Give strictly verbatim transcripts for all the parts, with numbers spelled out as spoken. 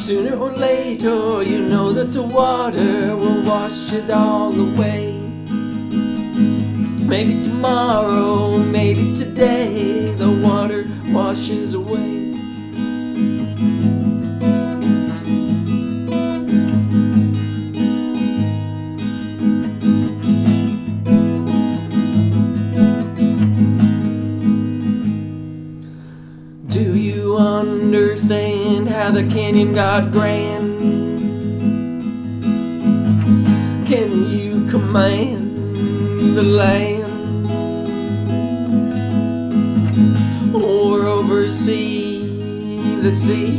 Sooner or later, you know that the water will wash it all away. Maybe tomorrow, maybe today, the water washes away. Do you understand how the canyon got grand? Can you command the land? Or oversee the sea?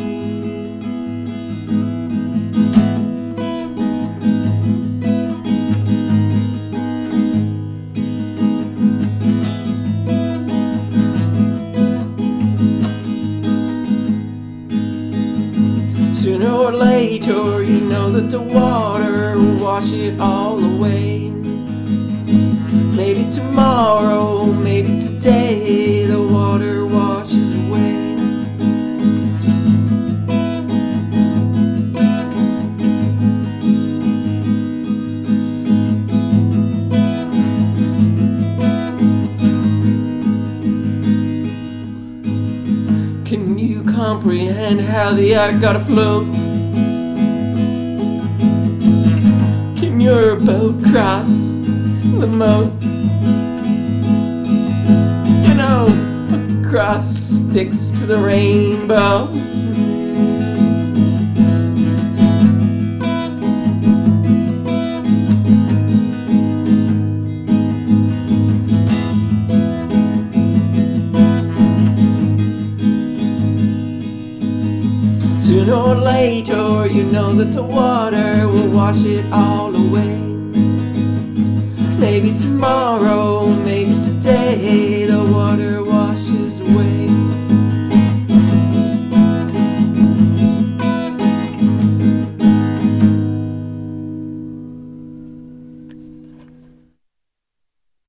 Sooner or later, you know that the water will wash it all away. Maybe tomorrow, maybe today, the water washes away. Can you comprehend how the act got afloat? Can your boat cross the moat? You know, a cross sticks to the rainbow. Sooner or later, you know that the water will wash it all away. Maybe tomorrow,